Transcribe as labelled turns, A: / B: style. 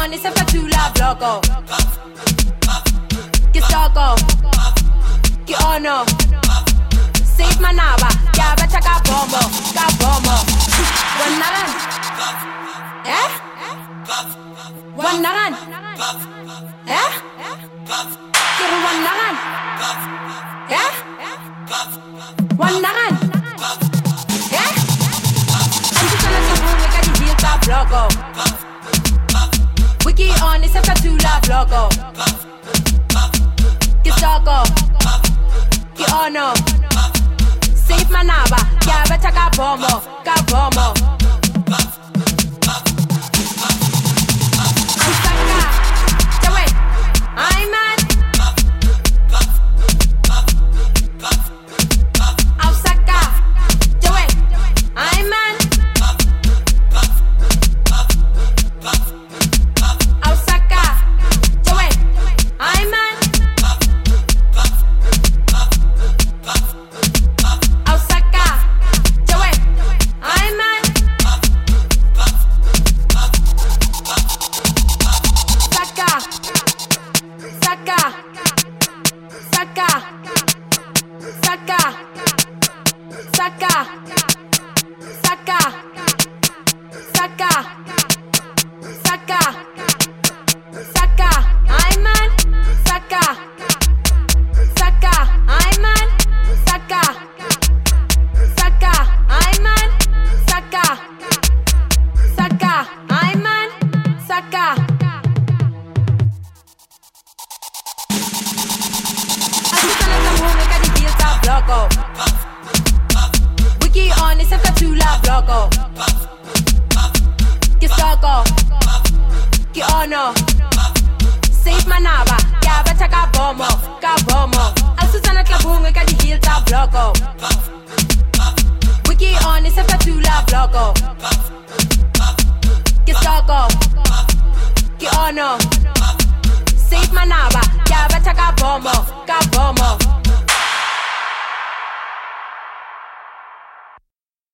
A: on is a fatula bloco. Get stoko. Get ono. Save my naba. Ya better ka bombo. Ka bombo. One naran. Eh? One naran. Eh? Get one naran. Eh? One naran. Eh? I'm just gonna come home like I did heal top bloco. Wiki on is a fatula bloco. Get stoko. Get ono. Save my naba. Ya better ka bombo. Ka bombo. I'm man. Osaka, Joey. I'm man. Osaka, Joey. I'm man. Osaka, Joey. I'm man. Saka. Saka, Saka, Saka, Saka, Saka, Saka, Saka, I'm man, Saka, Saka, I'm man, Saka, Saka, I'm man, Saka, Saka, I'm man, Saka. Bloco. Wiki on is a fatula bloco. Get stoko. Get ono. Save my naba. Ya better ka bombo. Ka bombo. Al Susana Tlabunga ka di heel top bloco. Wiki on is a fatula bloco. Get stoko. Get ono. Save my naba. Ya better ka bombo.